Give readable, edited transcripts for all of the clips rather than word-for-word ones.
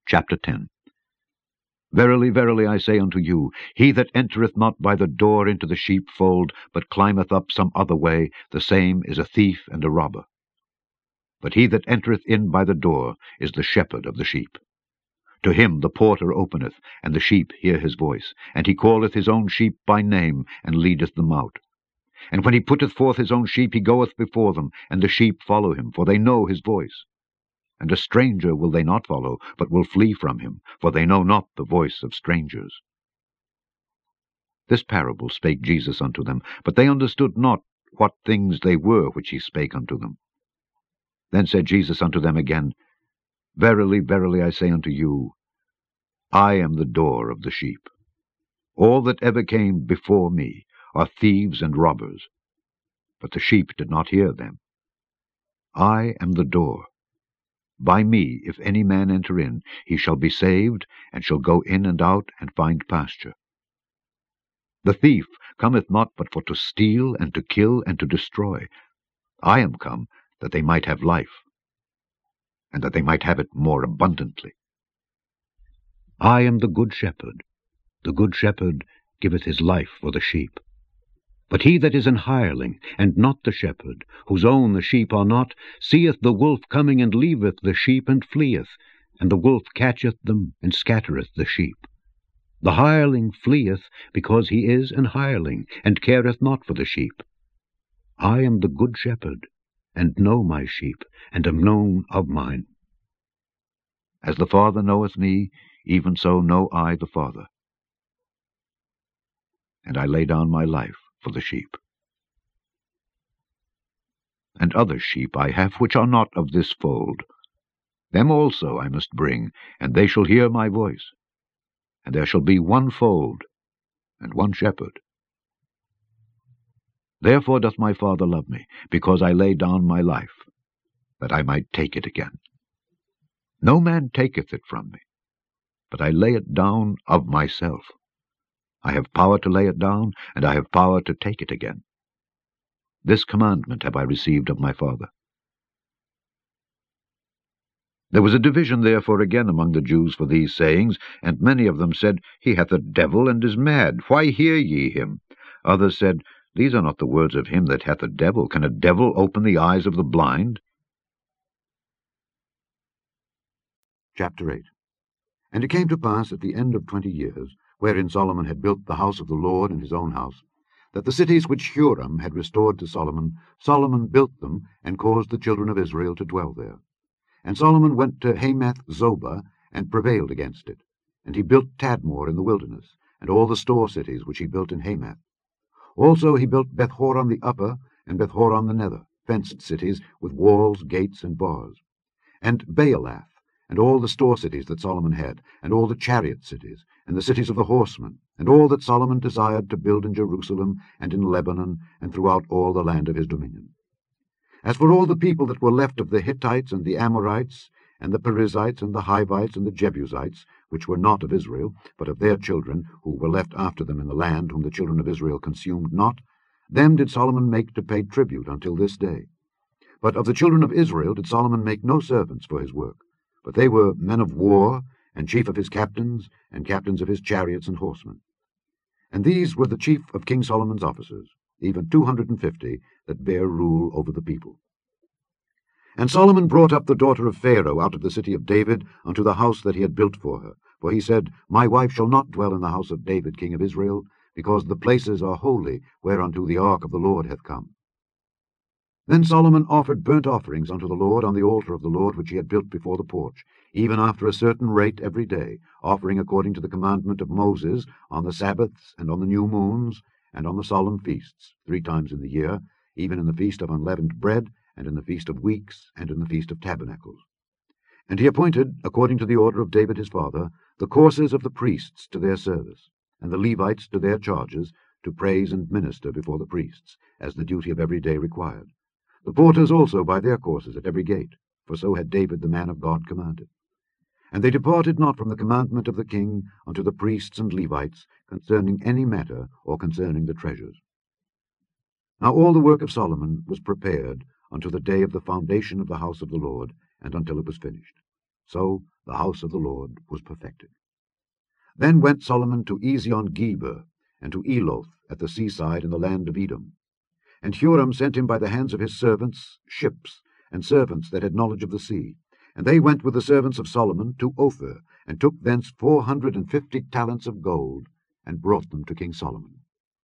Chapter 10. Verily, verily, I say unto you, he that entereth not by the door into the sheepfold, but climbeth up some other way, the same is a thief and a robber. But he that entereth in by the door is the shepherd of the sheep. To him the porter openeth, and the sheep hear his voice. And he calleth his own sheep by name, and leadeth them out. And when he putteth forth his own sheep, he goeth before them, and the sheep follow him, for they know his voice. And a stranger will they not follow, but will flee from him, for they know not the voice of strangers. This parable spake Jesus unto them, but they understood not what things they were which he spake unto them. Then said Jesus unto them again, Verily, verily, I say unto you, I am the door of the sheep. All that ever came before me are thieves and robbers, but the sheep did not hear them. I am the door. By me, if any man enter in, he shall be saved, and shall go in and out, and find pasture. The thief cometh not but for to steal, and to kill, and to destroy. I am come that they might have life, and that they might have it more abundantly. I am the good shepherd. The good shepherd giveth his life for the sheep. But he that is an hireling, and not the shepherd, whose own the sheep are not, seeth the wolf coming, and leaveth the sheep, and fleeth, and the wolf catcheth them, and scattereth the sheep. The hireling fleeth, because he is an hireling, and careth not for the sheep. I am the good shepherd, and know my sheep, and am known of mine. As the Father knoweth me, even so know I the Father. And I lay down my life for the sheep. And other sheep I have which are not of this fold. Them also I must bring, and they shall hear my voice. And there shall be one fold, and one shepherd. Therefore doth my Father love me, because I lay down my life, that I might take it again. No man taketh it from me, but I lay it down of myself. I have power to lay it down, and I have power to take it again. This commandment have I received of my Father. There was a division therefore again among the Jews for these sayings, and many of them said, He hath a devil, and is mad. Why hear ye him? Others said, These are not the words of him that hath a devil. Can a devil open the eyes of the blind? Chapter 8. And it came to pass at the end of 20 years, wherein Solomon had built the house of the Lord and his own house, that the cities which Huram had restored to Solomon, Solomon built them, and caused the children of Israel to dwell there. And Solomon went to Hamath-zobah, and prevailed against it. And he built Tadmor in the wilderness, and all the store cities which he built in Hamath. Also he built Bethhoron the upper, and Bethhoron the nether, fenced cities, with walls, gates, and bars. And Baalath, and all the store cities that Solomon had, and all the chariot cities, and the cities of the horsemen, and all that Solomon desired to build in Jerusalem, and in Lebanon, and throughout all the land of his dominion. As for all the people that were left of the Hittites, and the Amorites, and the Perizzites, and the Hivites, and the Jebusites, which were not of Israel, but of their children, who were left after them in the land, whom the children of Israel consumed not, them did Solomon make to pay tribute until this day. But of the children of Israel did Solomon make no servants for his work, but they were men of war, and chief of his captains, and captains of his chariots and horsemen. And these were the chief of King Solomon's officers, even 250, that bare rule over the people. And Solomon brought up the daughter of Pharaoh out of the city of David unto the house that he had built for her. For he said, My wife shall not dwell in the house of David king of Israel, because the places are holy whereunto the ark of the Lord hath come. Then Solomon offered burnt offerings unto the Lord on the altar of the Lord which he had built before the porch, even after a certain rate every day, offering according to the commandment of Moses, on the Sabbaths, and on the new moons, and on the solemn feasts, 3 times in the year, even in the feast of unleavened bread, and in the feast of weeks, and in the feast of tabernacles. And he appointed, according to the order of David his father, the courses of the priests to their service, and the Levites to their charges, to praise and minister before the priests, as the duty of every day required. The porters also by their courses at every gate, for so had David the man of God commanded. And they departed not from the commandment of the king unto the priests and Levites concerning any matter or concerning the treasures. Now all the work of Solomon was prepared unto the day of the foundation of the house of the Lord, and until it was finished. So the house of the Lord was perfected. Then went Solomon to Ezion-Geber, and to Eloth at the seaside in the land of Edom. And Huram sent him by the hands of his servants ships, and servants that had knowledge of the sea. And they went with the servants of Solomon to Ophir, and took thence 450 talents of gold, and brought them to King Solomon.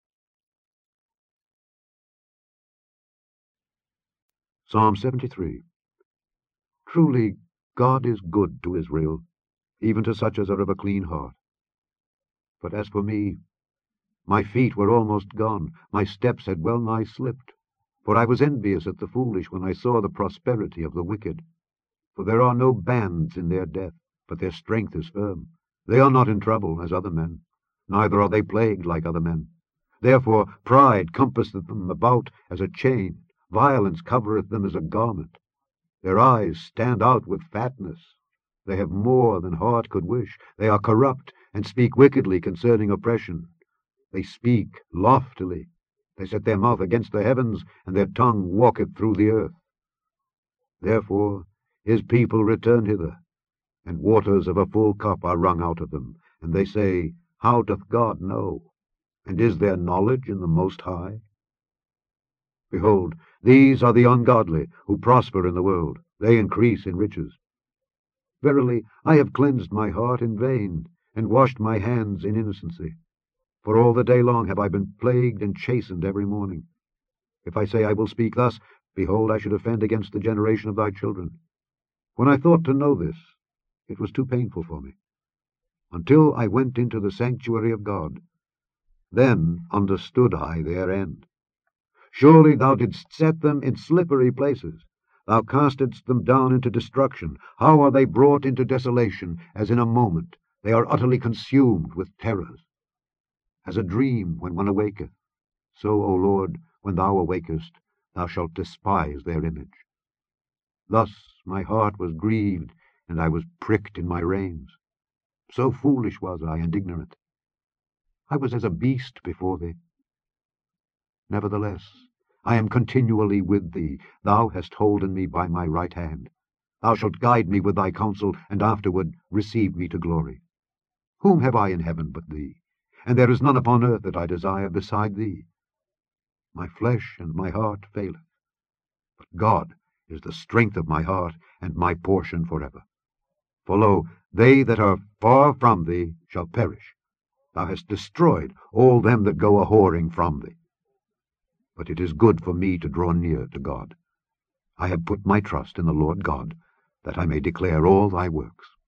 Psalm 73. Truly God is good to Israel, even to such as are of a clean heart. But as for me, my feet were almost gone, my steps had well nigh slipped. For I was envious at the foolish when I saw the prosperity of the wicked. For there are no bands in their death, but their strength is firm. They are not in trouble as other men, neither are they plagued like other men. Therefore pride compasseth them about as a chain, violence covereth them as a garment. Their eyes stand out with fatness. They have more than heart could wish. They are corrupt, and speak wickedly concerning oppression. They speak loftily. They set their mouth against the heavens, and their tongue walketh through the earth. Therefore his people return hither, and waters of a full cup are wrung out of them. And they say, How doth God know? And is there knowledge in the Most High? Behold, these are the ungodly, who prosper in the world. They increase in riches. Verily, I have cleansed my heart in vain, and washed my hands in innocency. For all the day long have I been plagued and chastened every morning. If I say I will speak thus, behold, I should offend against the generation of thy children. When I thought to know this, it was too painful for me, until I went into the sanctuary of God. Then understood I their end. Surely thou didst set them in slippery places. Thou castedst them down into destruction. How are they brought into desolation, as in a moment? They are utterly consumed with terrors. As a dream when one awaketh, so, O Lord, when thou awakest, thou shalt despise their image. Thus my heart was grieved, and I was pricked in my reins. So foolish was I, and ignorant. I was as a beast before thee. Nevertheless, I am continually with thee. Thou hast holden me by my right hand. Thou shalt guide me with thy counsel, and afterward receive me to glory. Whom have I in heaven but thee? And there is none upon earth that I desire beside thee. My flesh and my heart faileth, but God is the strength of my heart, and my portion forever. For lo, they that are far from thee shall perish. Thou hast destroyed all them that go a-whoring from thee. But it is good for me to draw near to God. I have put my trust in the Lord God, that I may declare all thy works.